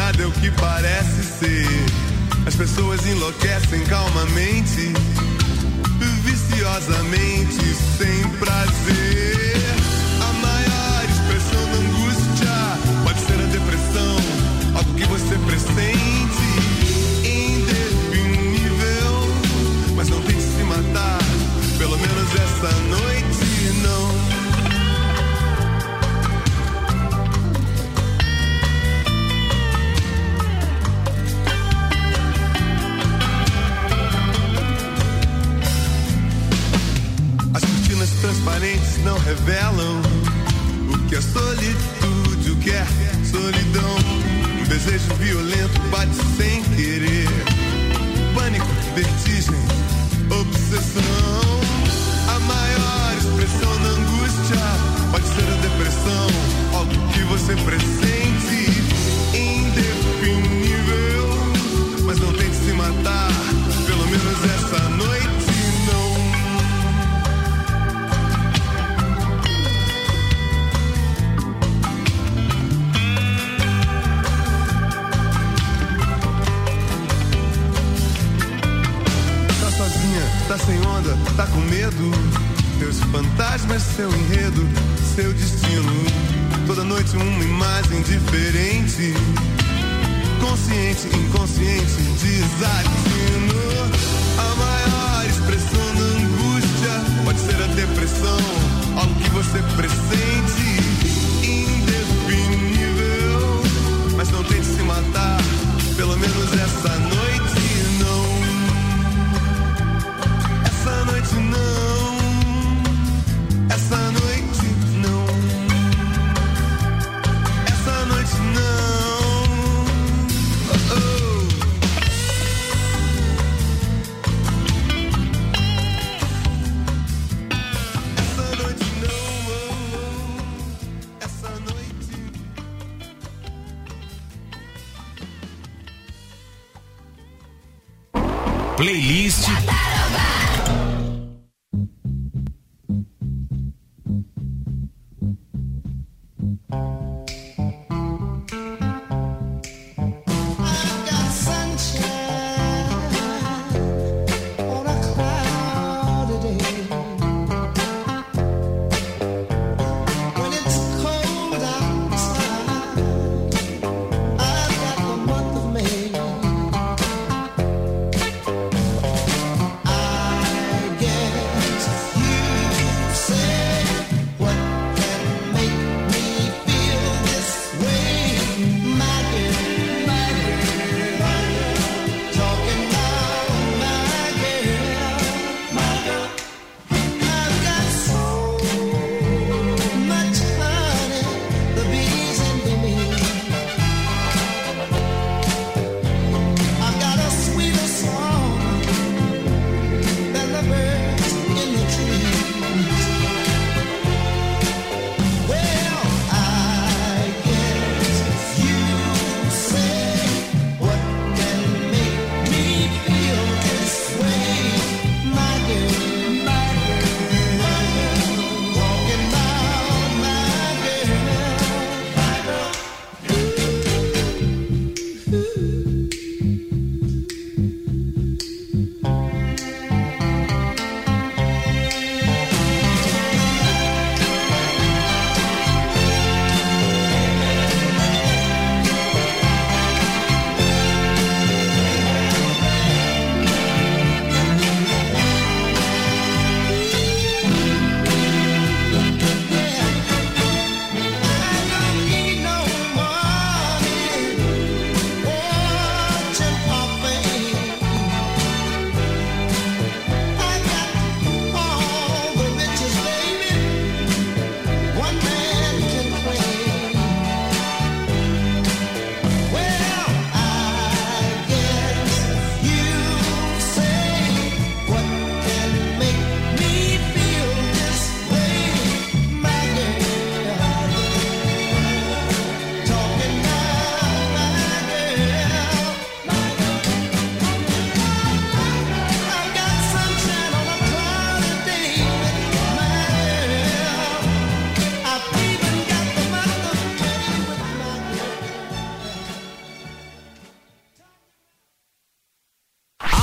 nada é o que parece ser. As pessoas enlouquecem calmamente, viciosamente, sem prazer. A maior expressão da angústia pode ser a depressão, algo que você pressente, indefinível. Mas não tente se matar, pelo menos essa noite não. Transparentes não revelam o que é solitude, o que é solidão. Um desejo violento bate sem querer. Pânico, vertigem, obsessão. A maior expressão da angústia pode ser a depressão, algo que você pressente, indefinível. Mas não tente se matar, pelo menos essa noite. Tá sem onda, tá com medo. Seus fantasmas, seu enredo, seu destino. Toda noite uma imagem diferente. Consciente, inconsciente, desatino. A maior expressão da angústia pode ser a depressão, algo que você pressente, indefinível. Mas não tente se matar, pelo menos essa noite não. Essa noite não, essa noite não, essa noite não. Oh, oh. Essa noite não, oh, oh. Essa noite. Playlist I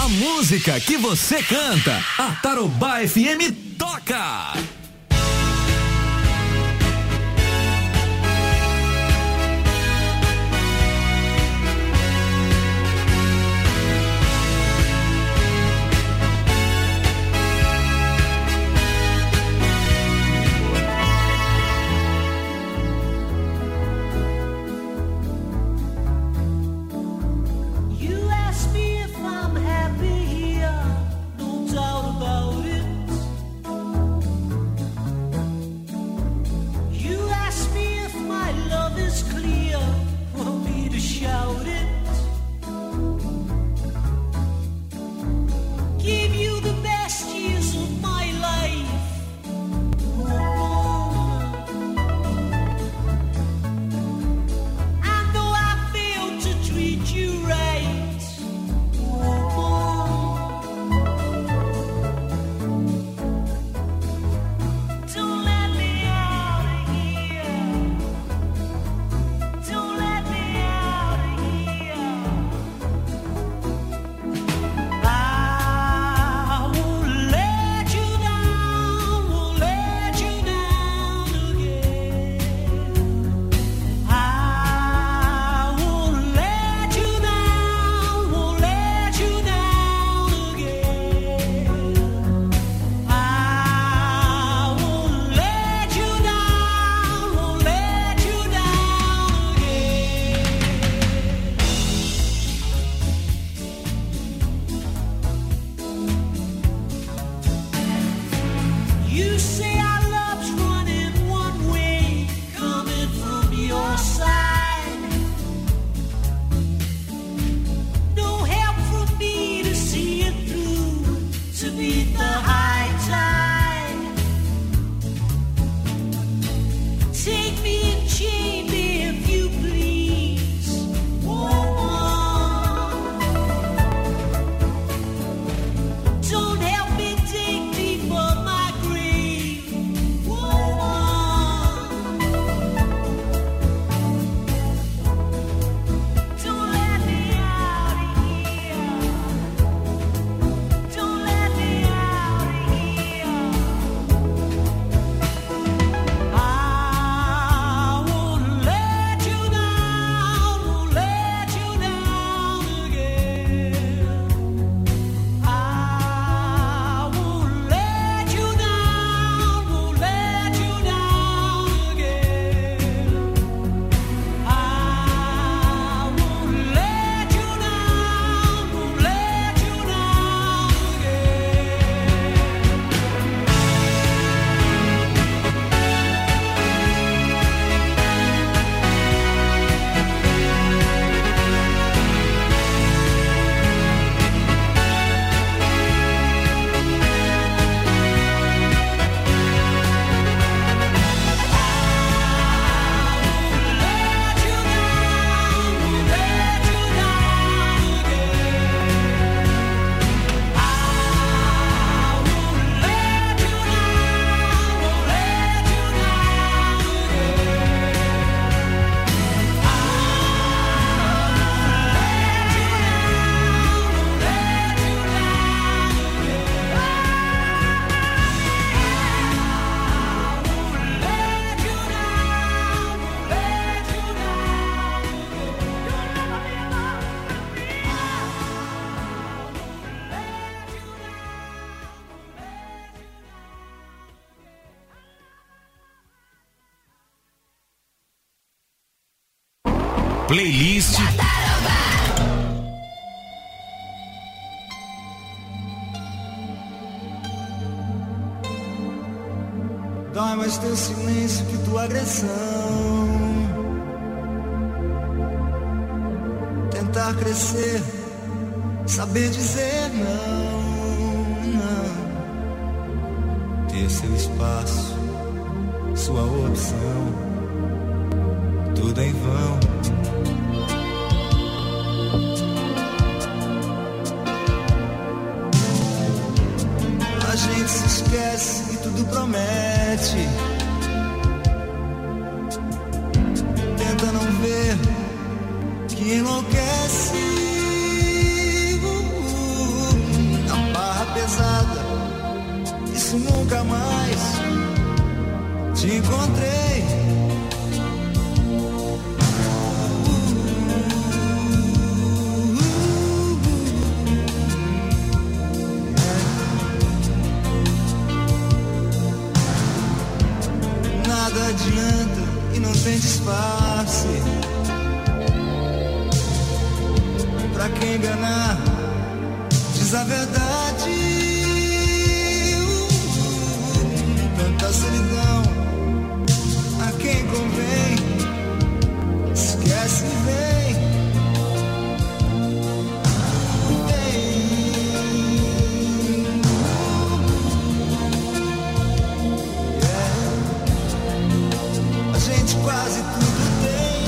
A música que você canta, a Tarobá FM toca. Playlist Dói mais teu silêncio que tua agressão. Tentar crescer, saber dizer não, não. Ter seu espaço, sua opção, tudo em vão. A gente se esquece e tudo promete. Tenta não ver que enlouquece. se nunca mais te encontrei. Nada adianta e não tem disfarce. Pra quem enganar, diz a verdade. Tanta solidão a quem convém, esquece e vem. A gente quase tudo tem.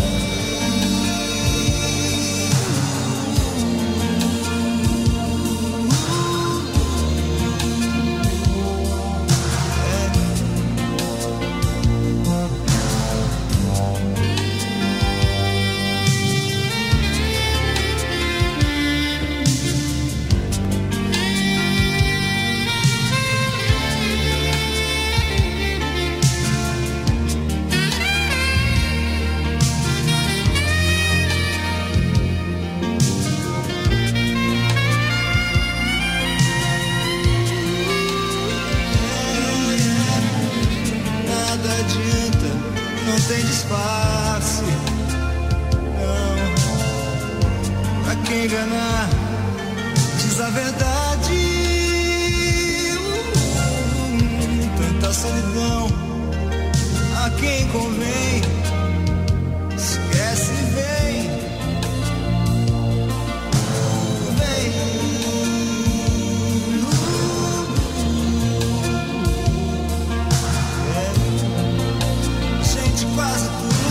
Não tem disfarce, não. Pra quem enganar, diz a verdade. Tanta solidão a quem convém, esquece e vem. Quase tudo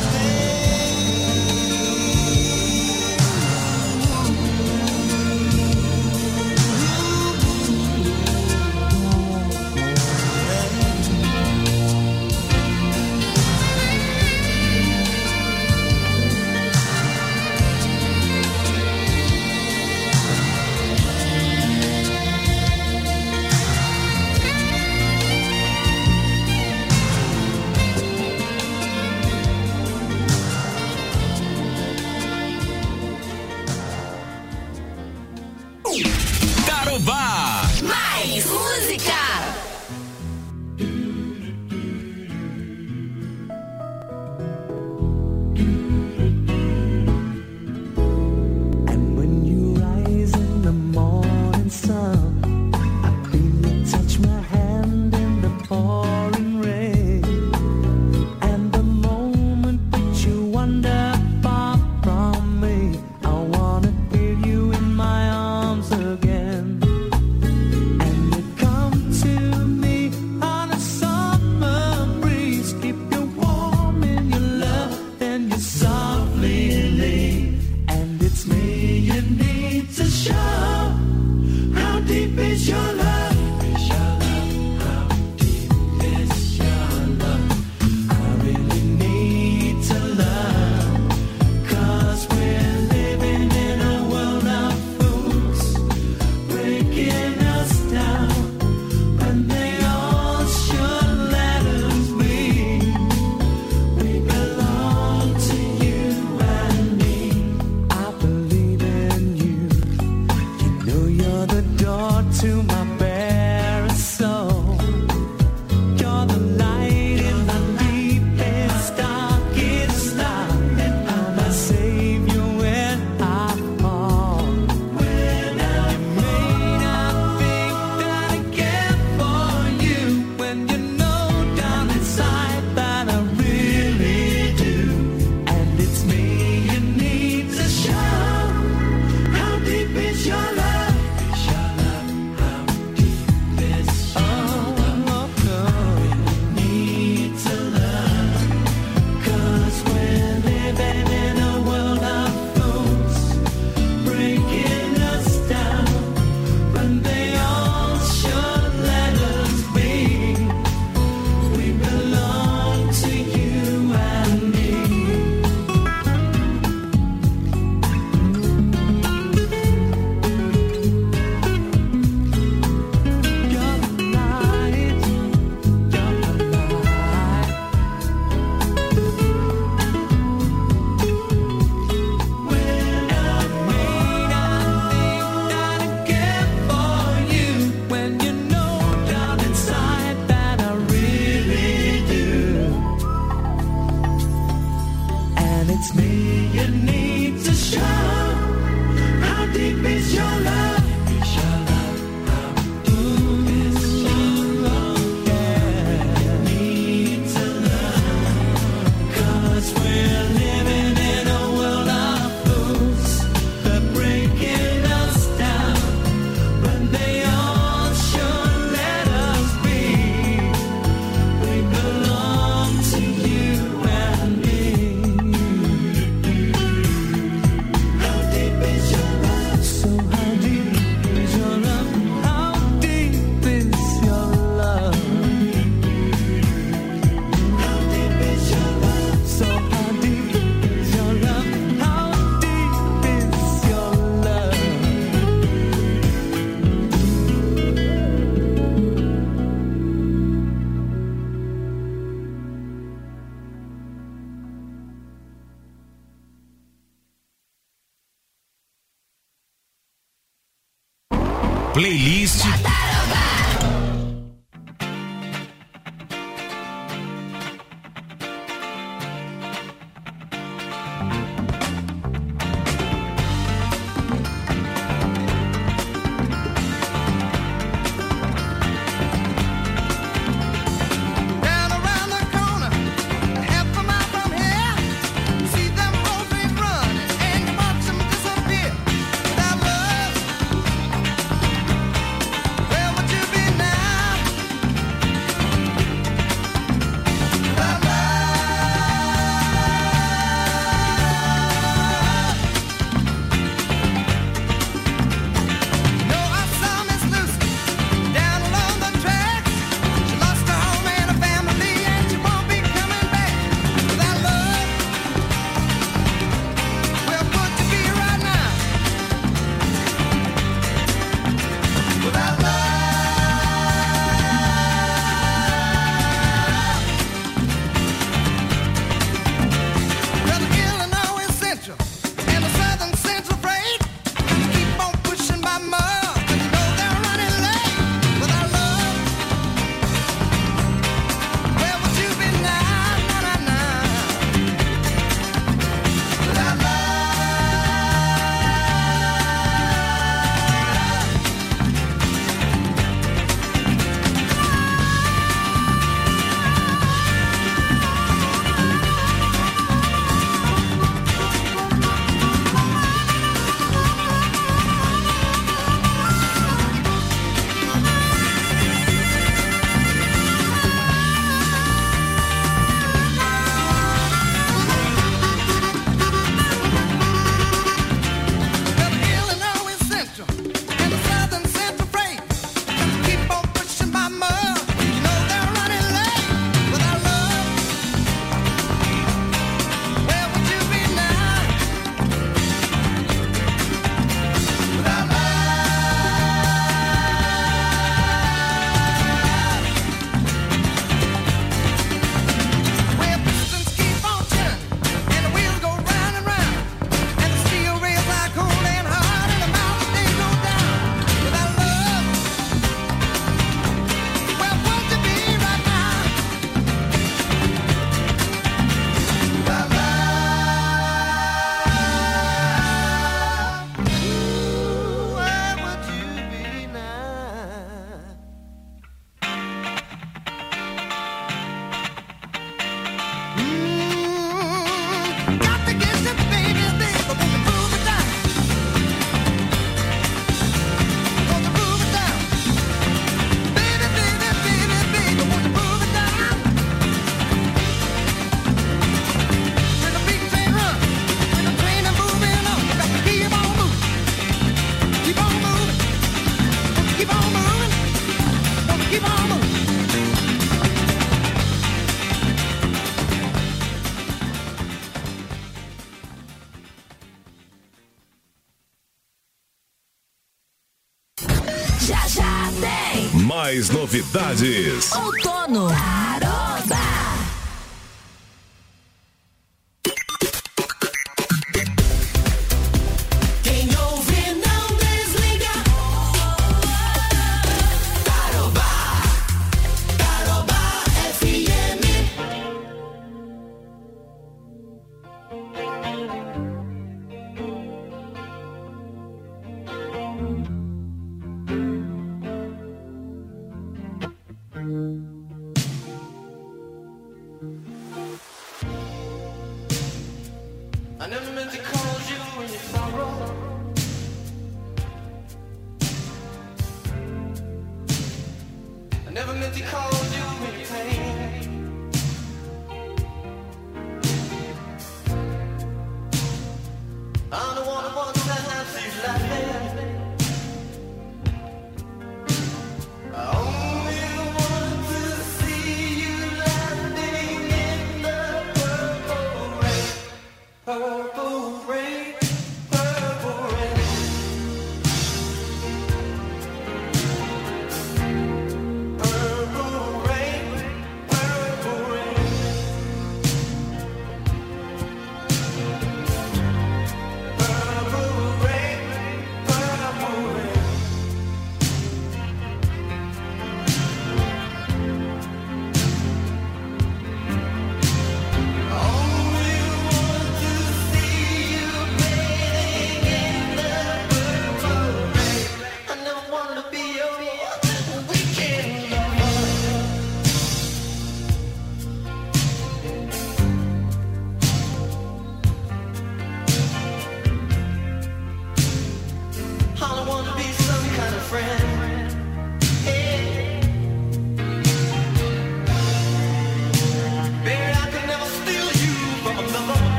Mais música. playlist. Mais novidades. Outono.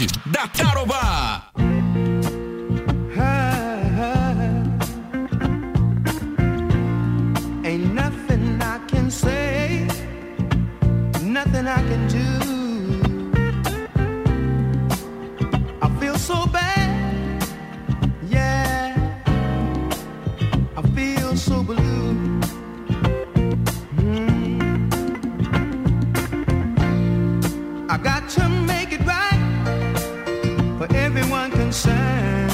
podcast da Tarobá. Ain't nothing I can say, nothing I can do. I feel so bad, yeah, I feel so blue. I got to make it right for everyone concerned.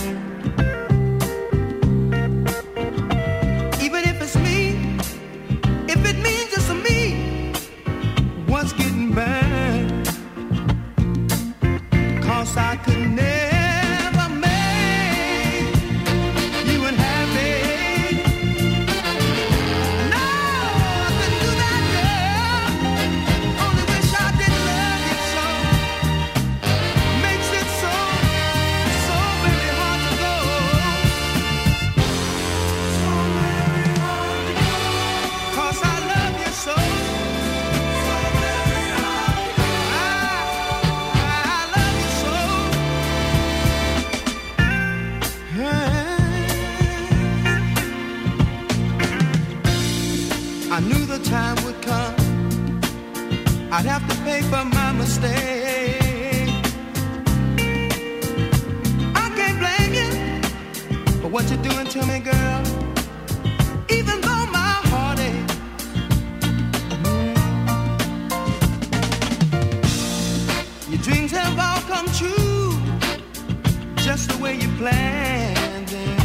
Even if it's me, if it means just me, what's getting burned? 'Cause I could never make you unhappy. No, I couldn't do that, girl. Only wish I didn't love you so. Makes it so very hard to go. So very hard to go. 'Cause I love you so. So very hard to go. I love you so. I knew the time would come, I'd have to pay for my mistake. I can't blame you for what you're doing to me, girl. Even though my heart aches. Your dreams have all come true, just the way you planned them.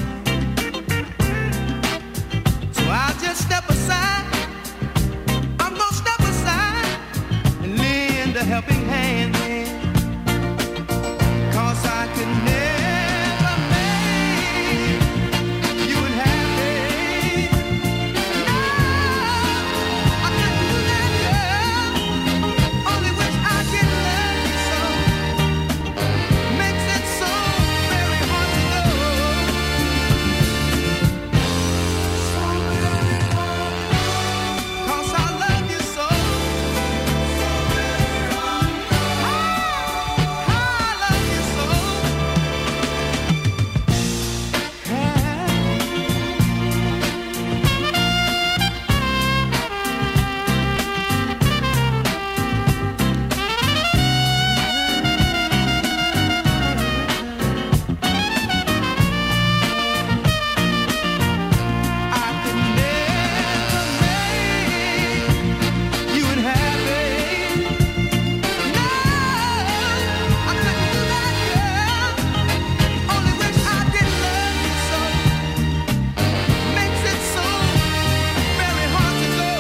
So I'll just step aside. I'm gonna step aside and lend a helping hand then. 'Cause I could never make you unhappy. No, I couldn't do that, girl. Only wish I could love you so. Makes it so very hard to go. So very hard to go. 'Cause I love you so. So very hard to go. I love you so. I could never make you unhappy. No, I couldn't do that, girl. Only wish I didn't love you so. Makes it so very hard to go.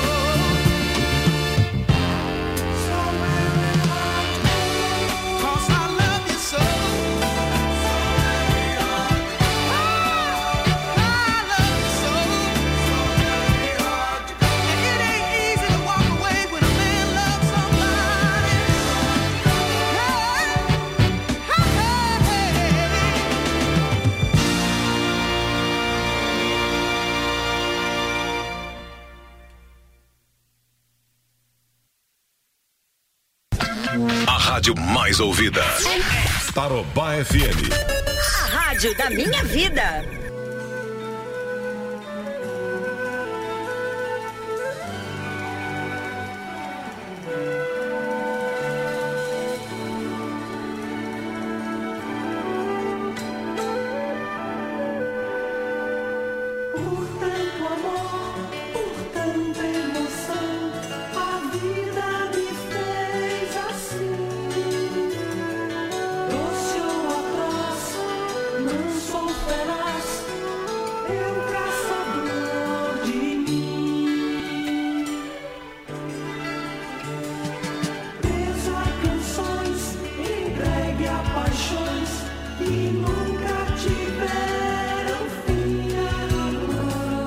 So very hard to go. 'Cause I love you so. So very hard to go. I love you so. So very hard to go. And it ain't easy to walk away when a man loves somebody. A rádio mais ouvida. Tarobá FM. A rádio da minha vida. Por tanto amor, por tanta emoção, a vida me fez assim. Doce ou atroz, manso ou feroz, eu caçador de mim. Preso a canções, entregue a paixões que nunca tiveram fim.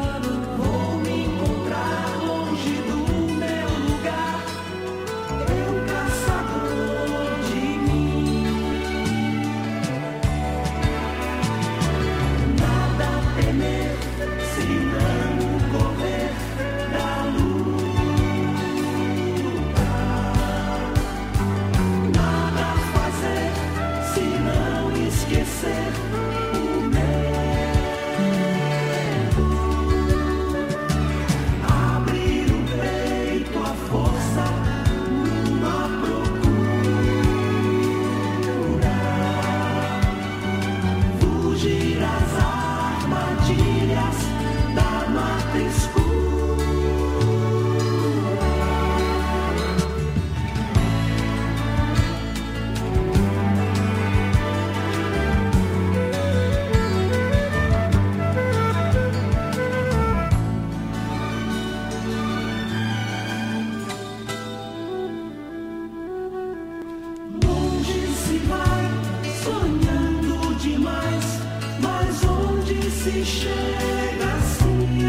se chega assim,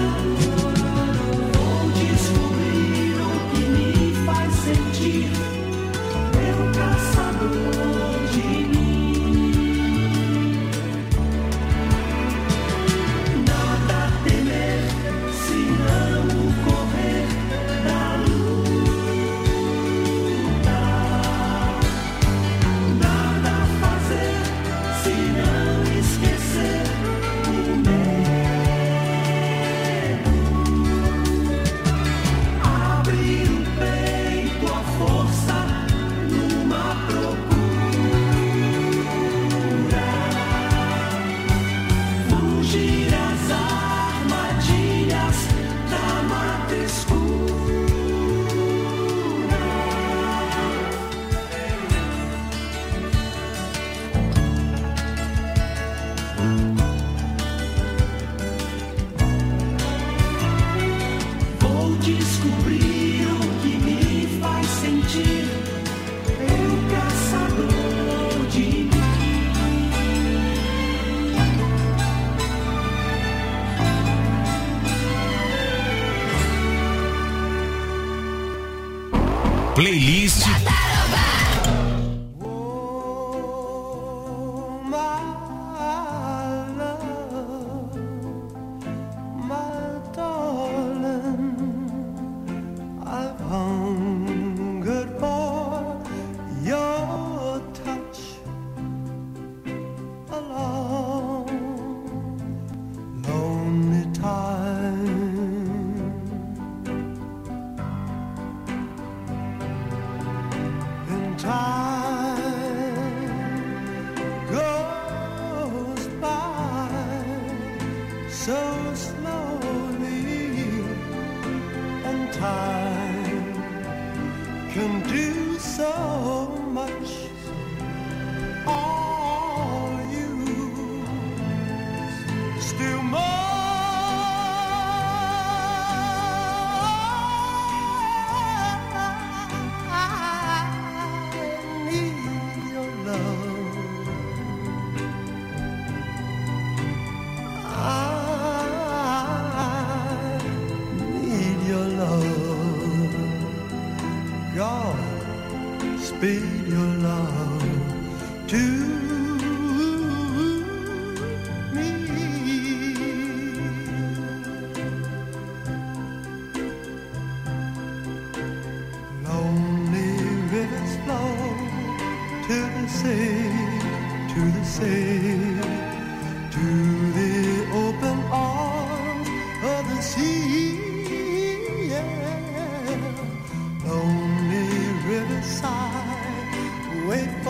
vou descobrir o que me faz sentir, meu caçador de mim. Nada a temer, se não correr da luta. Nada a fazer, se não esquecer o medo. Abrir o peito à força numa procura. Fugir às armadilhas da mata escura. Vou descobrir o que me faz sentir, eu caçador de mim. Playlist Oh, my love, my darling, I've hungered for your touch a long, lonely time. And time goes by so slowly, and time can do so much. All you still I need your love. I need your love. God, speed your love to me. Lonely rivers flow to the sea, to the sea, to the open arms of the sea. Yeah. Lonely riverside, wait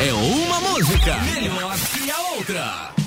é uma música melhor que a outra.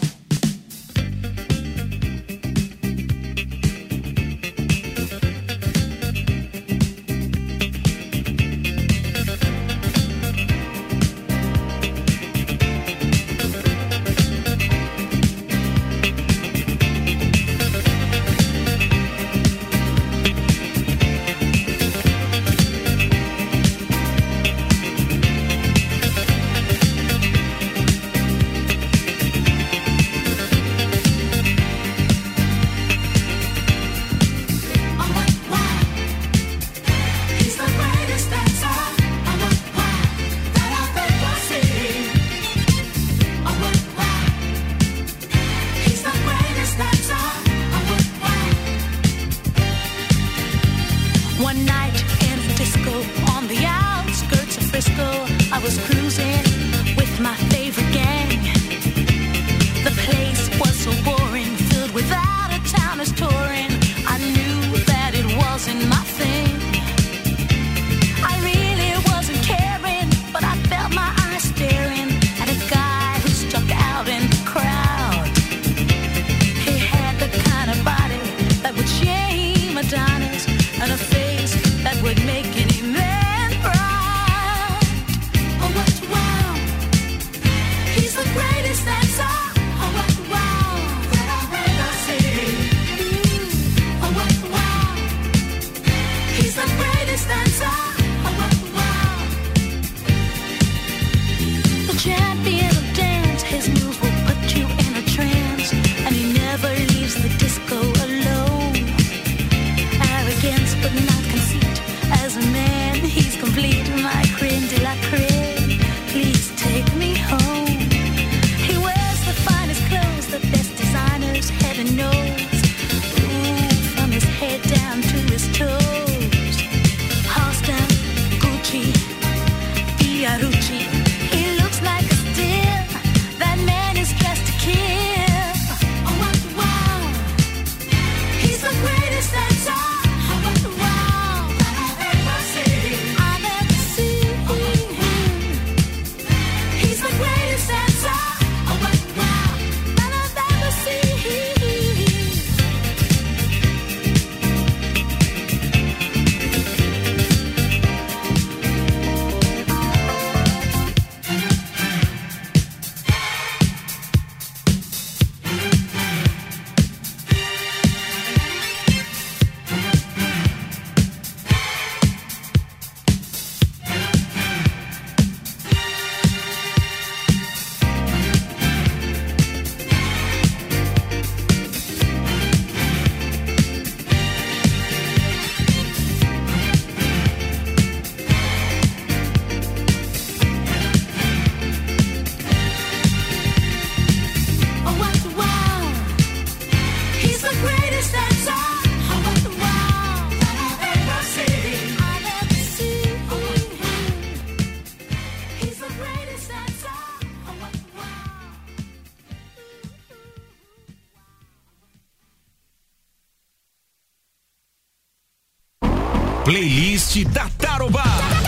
Playlist da Tarobá.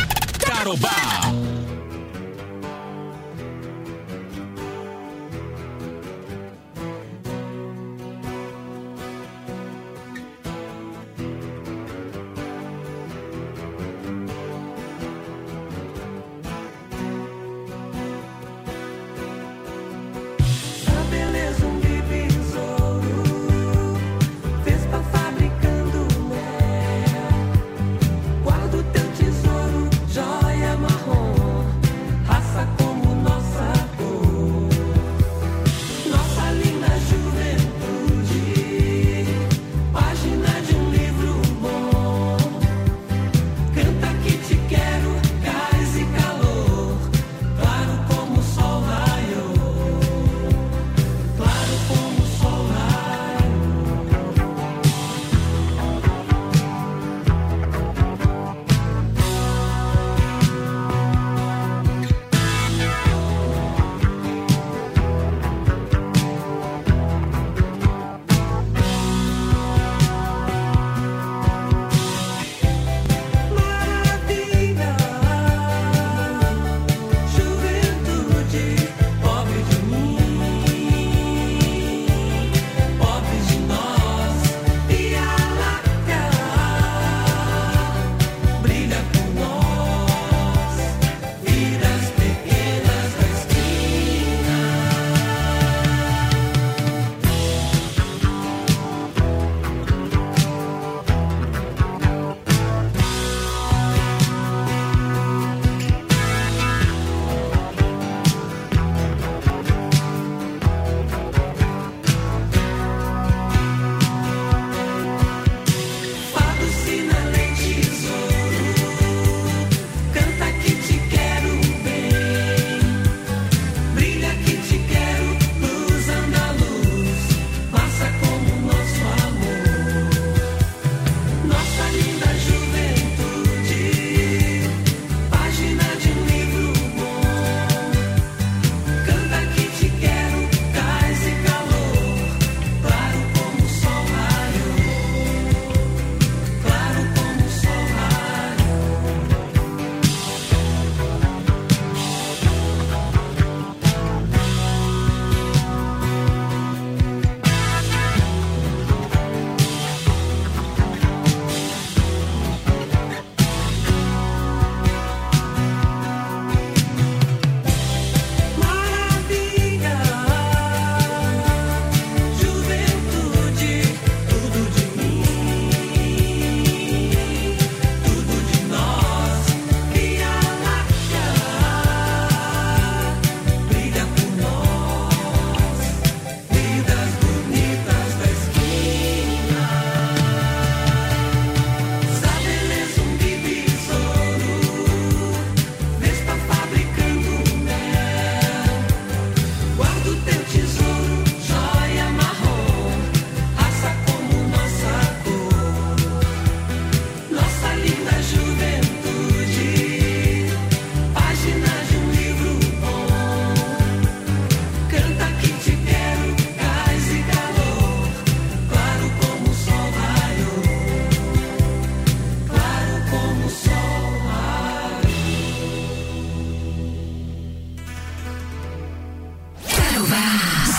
Tarobá. Joia marrom.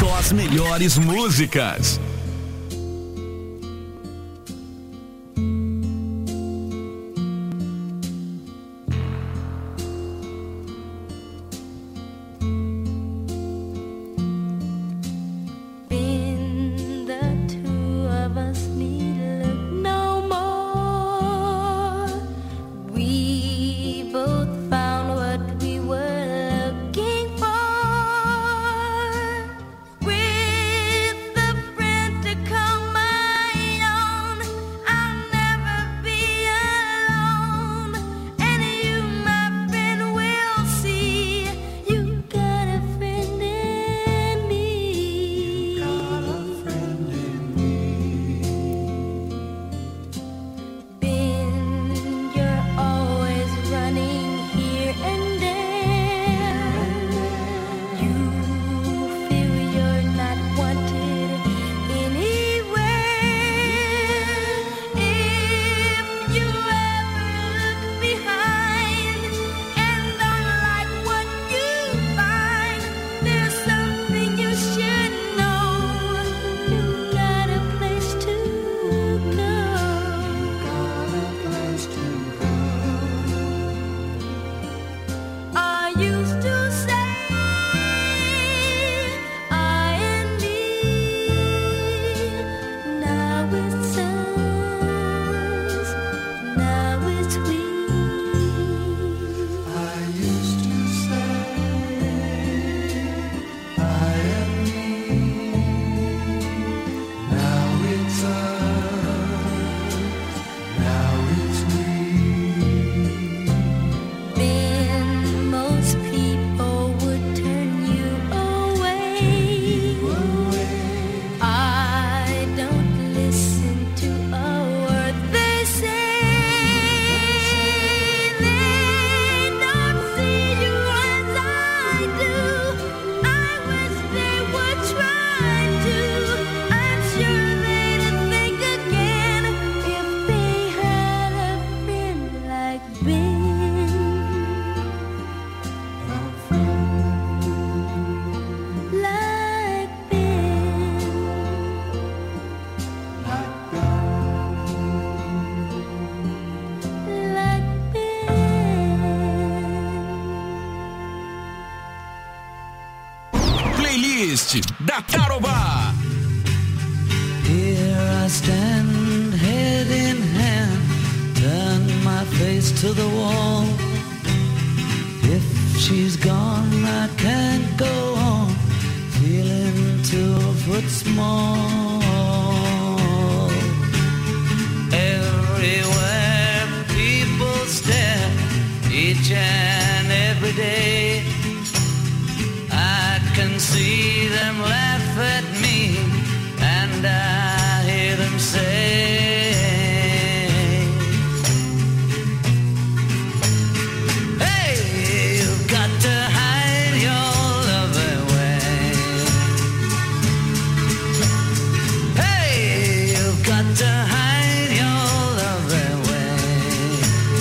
Só as melhores músicas. Da Tarobá. Here I stand, head in hand, turn my face to the wall. If she's gone, I can't go on, feeling 2 foot small. Everywhere people stare, each and every day. I can see them laugh at me, and I hear them say, hey, you've got to hide your love away. Hey, you've got to hide your love away.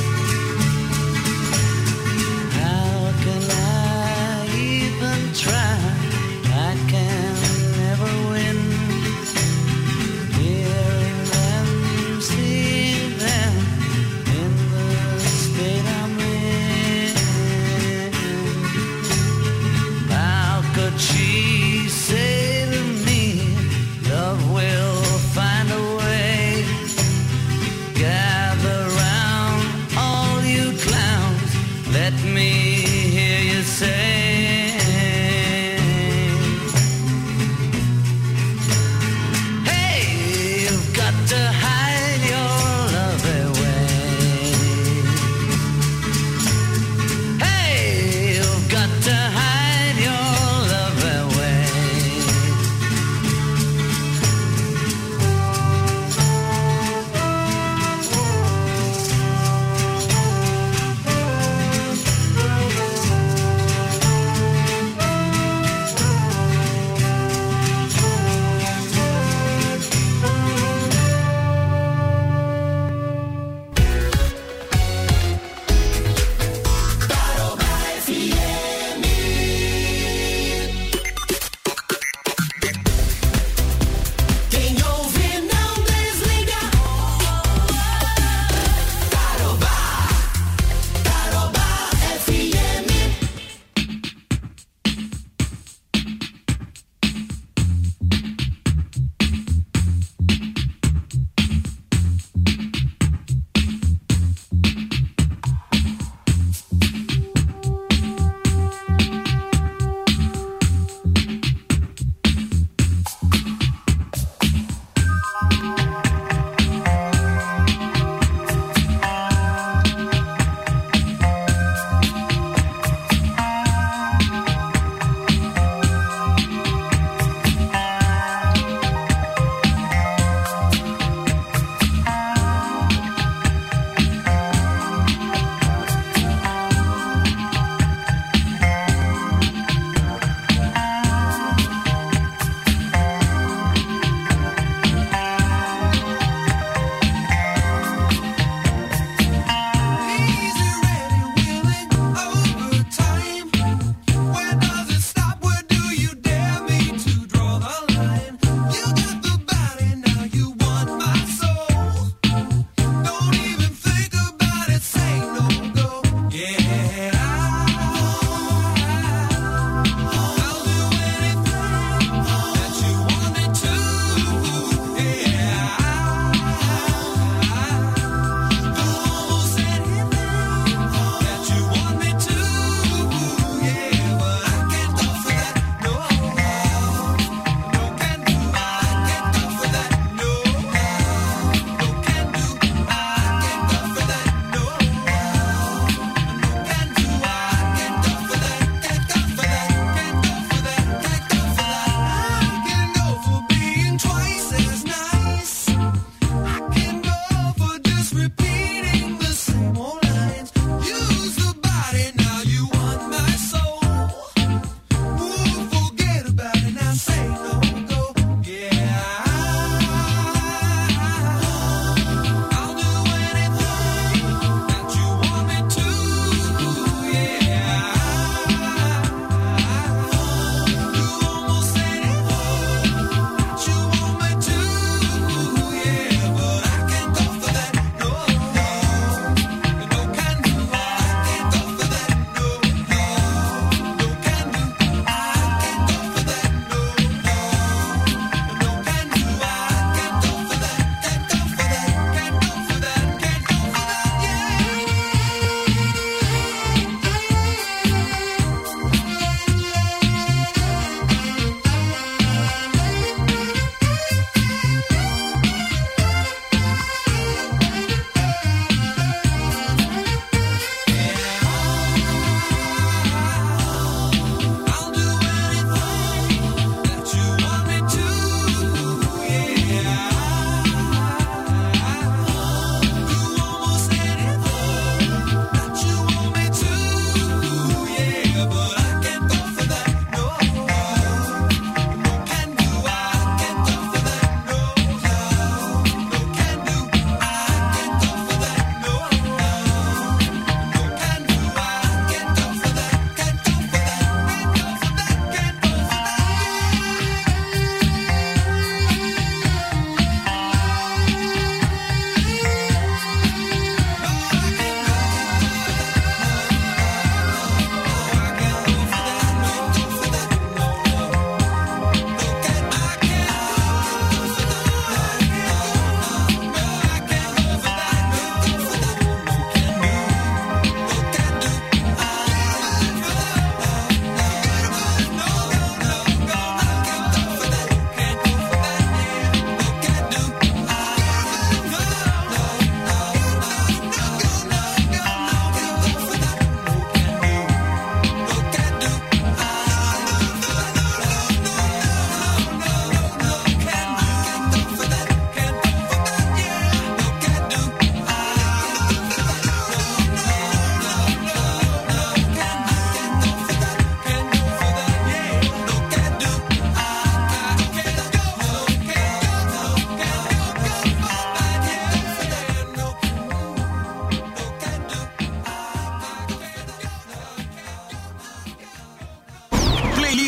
How can I even try? I can never win. Here in them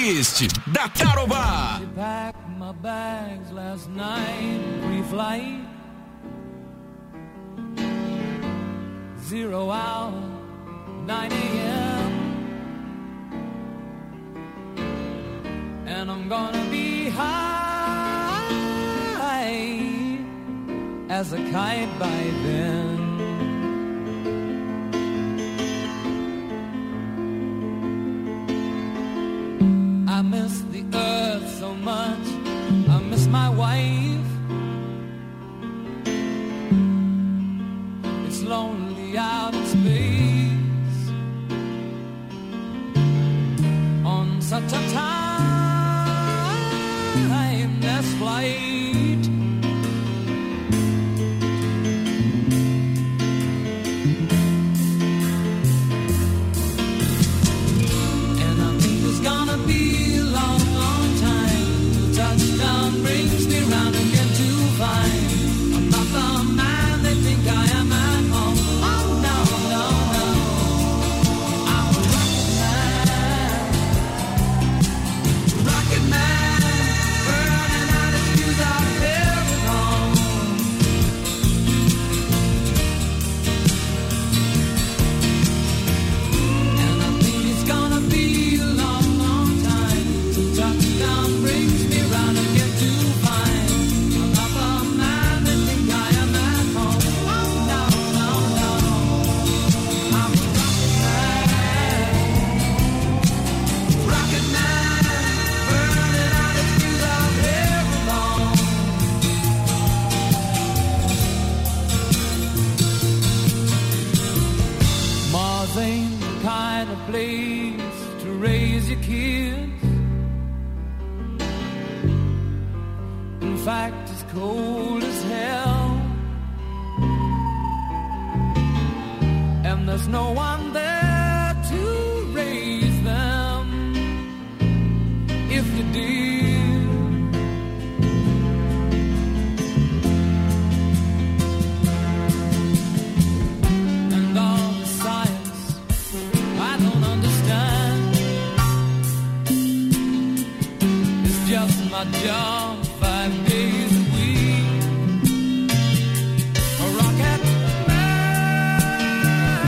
playlist da Tarobá. She packed my bags last night, pre-flight. 0 hour, 9 a.m. And I'm gonna be high as a kite by then. I miss the earth so much, I miss my wife. It's lonely out in space on such a timeless flight. And I think it's gonna be a long, long time till touchdown brings me round again to find I'm not the man they think I am at home. Oh no, no, no, I'm a rocket man, burning out his fuse out there alone. And I think it's gonna be a long, long time till touchdown brings me round again to find I'm not the man they think I am at home. Oh no, no, no, I'm a rocket man, burning out his fuse out there alone. Mars ain't the kind of place to raise your kids. In fact, it's cold as hell. And there's no one there to raise them if you did. And all the science I don't understand. It's just my job 5 days a week. A rocket man,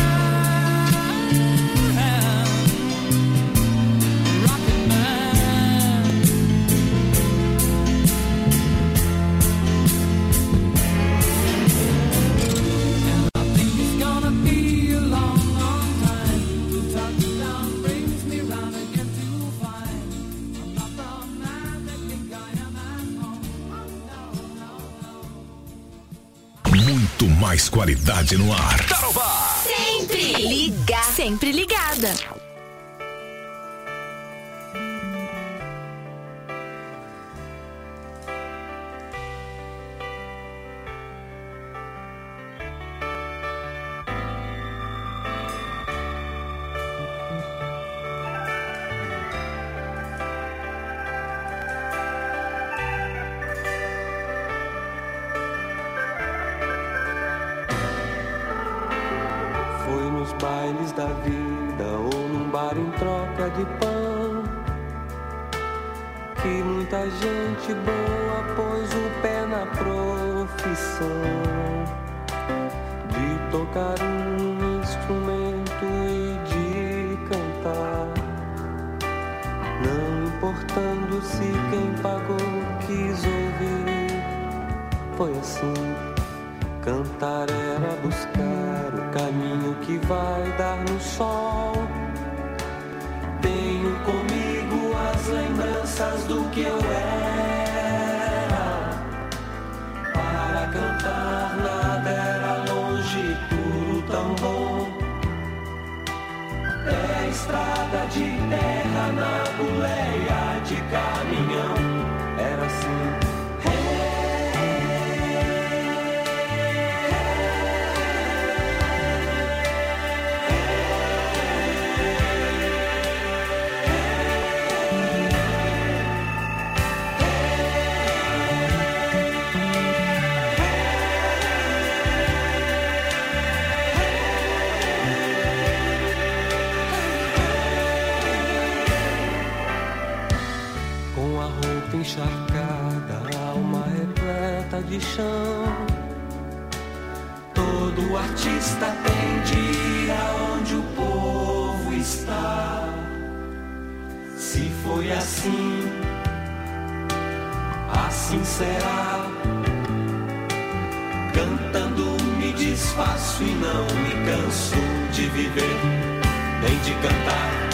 rocket man. And I think it's gonna be a long, long time till touchdown brings me round again to find I'm not the man they think I am at home. Oh no, no, no. Muito mais qualidade no ar. Tarobá. Sempre ligada. Foi nos bailes da vida ou num bar em troca de pão que muita gente boa pôs o pé na profissão de tocar um instrumento e de cantar, não importando se quem pagou quis ouvir. Foi assim. Cantar era buscar o caminho que vai dar no sol. Tenho comigo as lembranças do que eu era. Para cantar nada era longe, tudo tão bom. É estrada de terra na boleia de caminhão. Era assim. encharcada, alma repleta de chão. Todo artista tem de ir aonde o povo está. Se foi assim, assim será. Cantando me desfaço e não me canso de viver, nem de cantar.